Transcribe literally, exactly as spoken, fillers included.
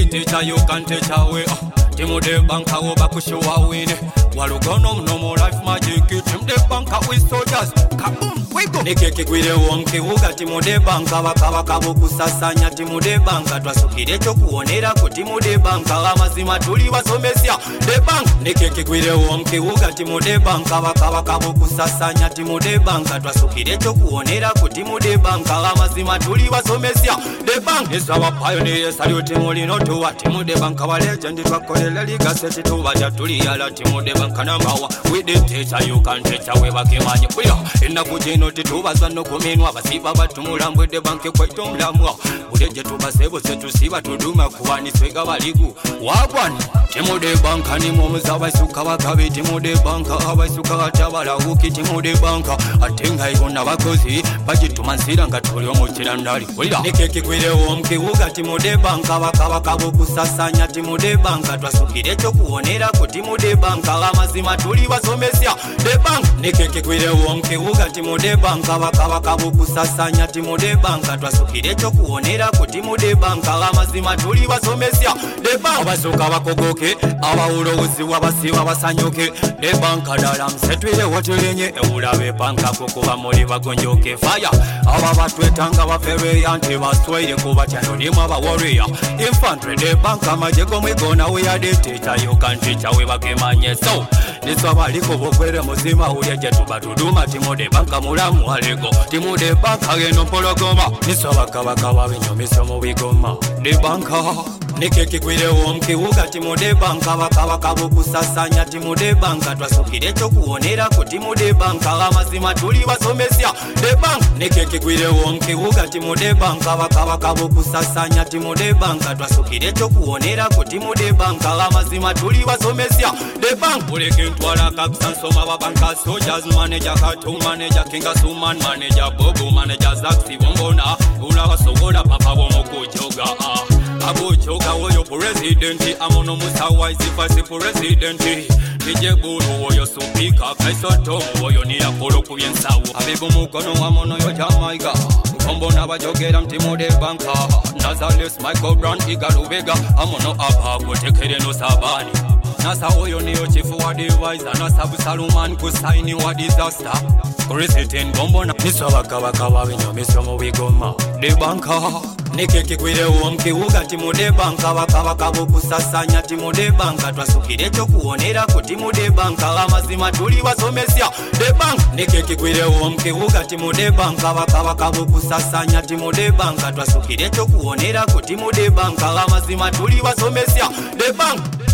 teacher, you can teach away. Timu de banka oba kushowa wine. Walugono no more life magic. Timu de banka with soldiers. Kaboom, we go. Nikeke kwile wonke uga timu de banka waka waka boku sasanya timu de banka. Twasukire chokuonera ku timu de banka. Amazima tuli wasomesya de bank. Nikeke kwile wonke uga timu de banka waka waka boku sasanya timu de banka. Twasukire chokuonera ku timu de banka. Amazima tuli wasomesya de bank. Is our pioneer salute molino to what timu de banka wa legend twakole liga seti to baja tuli ala timu de banka number one. We the teacher you can teach away bakimanye. We are in a kujino titubaza no kuminwa basiba batumulambwe de banke kweto mlamwa. Uleje tubasebo setu siba tuduma kuwani swega baligu. Wagwan timu de banka ni momuza basuka bakabe timu de banka abasuka batabala uki timu de banka atenga igona bakozi bagitumansira nga tuli omukira ndali. Nikeke kwire omke uga timu de banka bakaba kabo kusasanya timu de banka twasukire chokuonera ku timu de banka amazima tuli basomesya de bank. Nikeke kwire omke uga timu de banka bakaba kabo kusasanya timu de banka twasukire chokuonera ku timu de banka amazima tuli basomesya de bank. Abasuka bakogoke abawulozi wabasiba basanyuke de banka dala msetwire wotelenye eulabe banka kukuba muri bagonjoke fire aba batwetanga bafebe yanti baswire kuba cyano nimwe aba warrior infantry de banka majego mwigona we ya de teacher you can teach we bakemanye so niswa baliko bokwere muzima uyeje tubatuduma timu de banka mulamu alego timu de banka geno pologoma niswa bakabaka babinyomiso mu bigoma de banka. Nikeke kwire omke uga timu de banka bakaba kabo kusasanya timu de banka twasukire chokuonera ku timu de banka amazima tuli basomesya de bank. Nikeke kwire omke uga timu de banka bakaba kabo kusasanya timu de banka twasukire chokuonera ku timu de banka amazima tuli basomesya de bank. Uleke ntwala kakusansoma babanka soldiers manager katu manager kinga suman manager bobo manager zaksi bombona ula basogola papa bomokujoga ah abuchoka woyo president amono musawa isifasi president nije buru woyo supika kaisoto woyo ni akolo kubyensawo abibu mukono amono yo Jamaica kombo nabajogera mtimu de banka Nazales Michael Brand igalubega amono apa kutekere no sabani nasa woyo niyo chifu wa device nasabu Saluman kusaini wa disaster president bombo na niswa bakabaka babinyomiso mu bigoma de banka. Nikeke kwire omke uga timu de banka bakaba kabo kusasanya timu de banka twasukire chokuonera ku timu de banka amazima tuli basomesya de bank. Nikeke kwire omke uga timu de banka bakaba kabo kusasanya timu de banka twasukire chokuonera ku timu de banka amazima tuli basomesya de bank.